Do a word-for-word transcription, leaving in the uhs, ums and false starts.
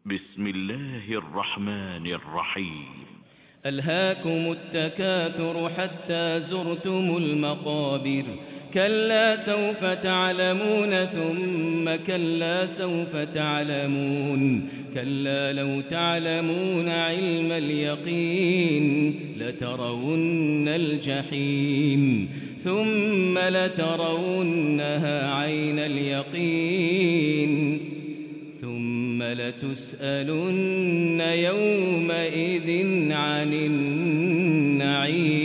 بسم الله الرحمن الرحيم. ألهاكم التكاثر حتى زرتم المقابر كلا سوف تعلمون ثم كلا سوف تعلمون كلا لو تعلمون علم اليقين لترون الجحيم ثم لترونها عين اليقين ثم لتسألن يومئذ عن النعيم.